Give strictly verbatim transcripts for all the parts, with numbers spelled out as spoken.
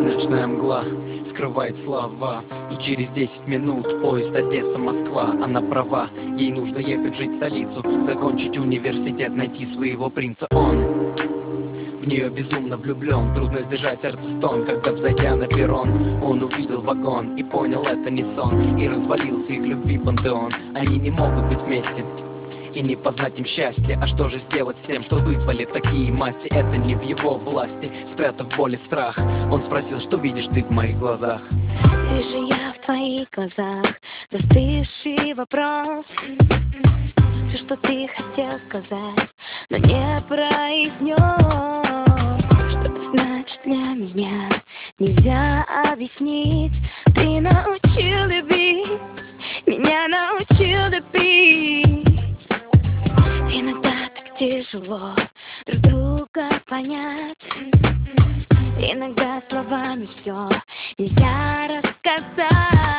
Ночная мгла скрывает слова, и через десять минут поезд Одесса-Москва. Она права, ей нужно ехать жить в столицу, закончить университет, найти своего принца. Он в нее безумно влюблен, трудно сдержать сердце стон, когда, взойдя на перрон, он увидел вагон и понял, это не сон, и развалился их любви пантеон. Они не могут быть вместе и не познать им счастье. А что же сделать с тем, что выпали такие масти? Это не в его власти. Спрятав боль и страх, он спросил, что видишь ты в моих глазах? Вижу я в твоих глазах застывший вопрос. Все, что ты хотел сказать, но не произнес. Что это значит для меня, нельзя объяснить. Ты научил любить, меня научил любить. Иногда так тяжело друг друга понять. Иногда словами все нельзя рассказать.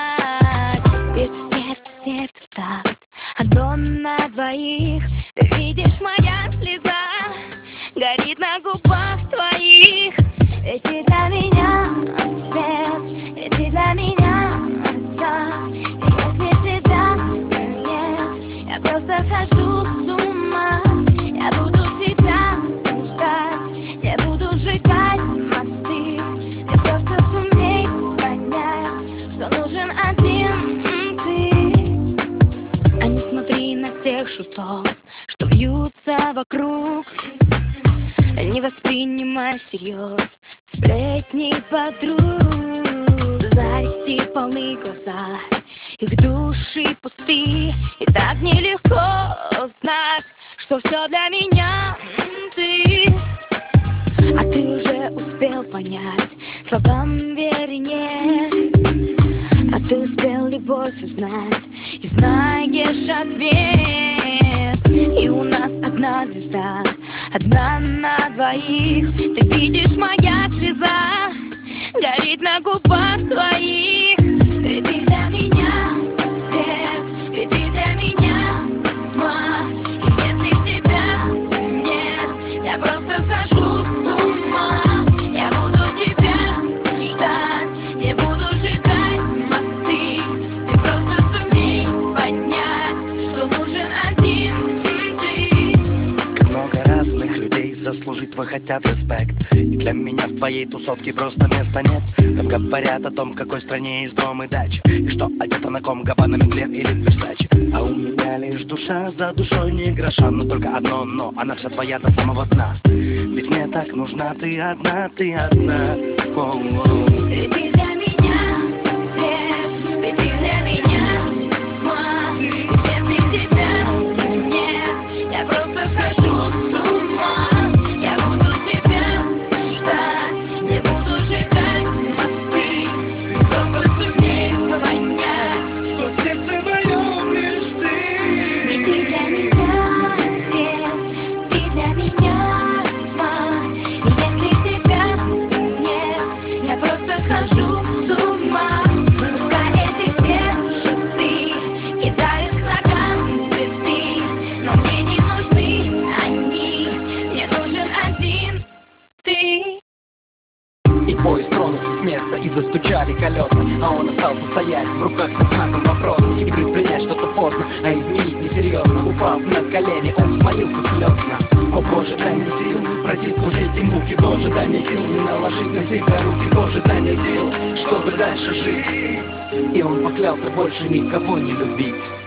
Бьется сердце, сердце в такт, одно на двоих. Ты видишь, моя слеза горит на губах твоих. Ведь ты для меня свет, ведь ты для меня все. И если тебя нет, я просто схожу с ума. Я буду тебя ждать, не буду сжигать мосты. Ты просто сумей понять, что нужен один ты. А не смотри на тех шутов, что вьются вокруг. Не воспринимай всерьез сплетни подруг. Зависти полны глаза, их души пусты. И так нелегко знать, что все для меня ты. А ты уже успел понять, словам вернее. А ты успел любовь узнать и знаешь ответ. И у нас одна звезда, одна на двоих. Ты видишь, моя слеза горит на губах твоих. Ведь ты для меня свет, ведь ты для меня тьма. И если тебя нет, я просто схожу с ума. Я буду тебя ждать, не буду сжигать мосты. Ты просто сумей понять, что нужен один ты. Как много разных людей заслужить твой хотят респект. И для меня в твоей тусовке просто места нет. Там говорят о том, в какой стране есть дом и дача, и что одета на ком Габбана, Мюнхен или Версаче. А у меня лишь душа, за душой не гроша. Но только одно но, она вся твоя до самого дна. Ведь мне так нужна ты одна, ты одна. Воу-воу. Ведь ты для меня свет, ведь ты для меня тьма. И если тебя нет, я просто схожу с ума. Я буду тебя ждать, не буду сжигать мосты. Ты просто сумей понять, Что в сердце моем лишь ты. ведь ты для меня свет, ты для меня тьма. И если тебя нет, я просто схожу с ума. Пускай эти все шуты кидают к ногам цветы, но мне не нужны они, мне нужен один ты. И поезд тронулся с места, и застучали колеса, а он остался стоять, в руках со знаком вопроса. И предпринять что-то поздно, а изменить несерьезно. Упав на колени, он взмолился слезно: о Боже, дай мне сил пройти сквозь эти муки. Боже, дай мне сил не наложить на себя руки. Боже, дай мне сил, чтобы дальше жить. И он поклялся больше никого не любить.